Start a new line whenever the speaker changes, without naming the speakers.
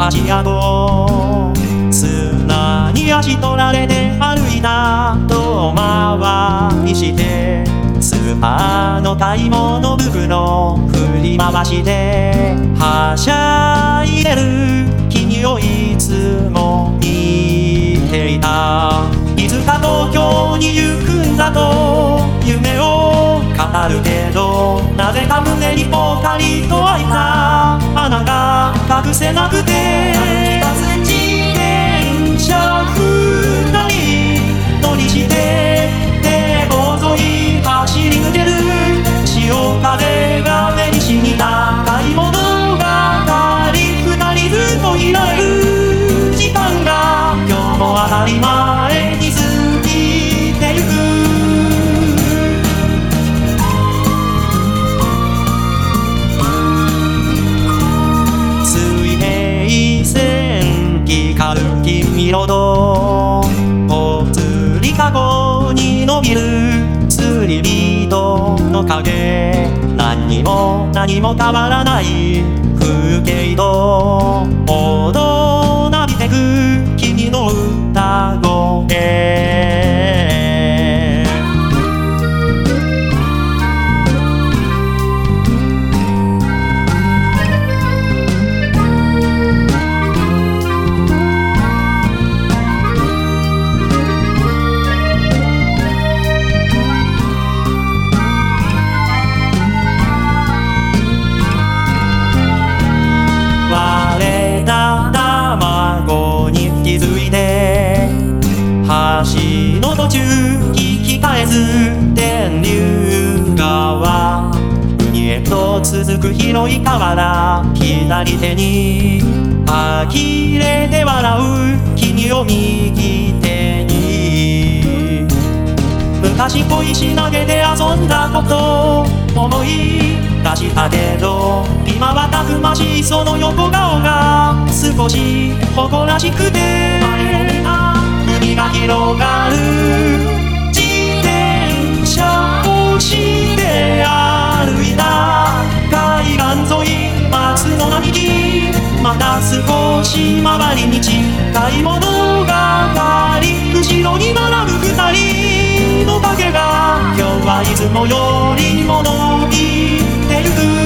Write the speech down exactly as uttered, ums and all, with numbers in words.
足跡砂に足取られて歩いた遠回りしてスーパーの買い物袋振り回してはしゃいでる君をいつも見ていた。いつか東京に行くんだと夢を語るけど、なぜか胸にぽかりと開いた穴が隠せなくて、自転車二人乗りして堤防沿い走り抜ける。潮風が目にしみた買い物が二人ずっといられる時間が今日も当たり前に過ぎてゆく。水平線光る金色とぽつりかごに伸びる釣り人の影、何にも何も変わらない風景と踊なびてく君の歌声。橋の途中引き返す天竜川、海へと続く広い河原、左手に呆れて笑う君を右手に、昔恋し投げて遊んだこと思い出したけど、今はたくましいその横顔が少し誇らしくて、海が広がる自転車をして歩いた海岸沿い松の並木、また少し回り道買い物がかり、後ろに並ぶ二人の影が今日はいつもよりも伸びてゆく。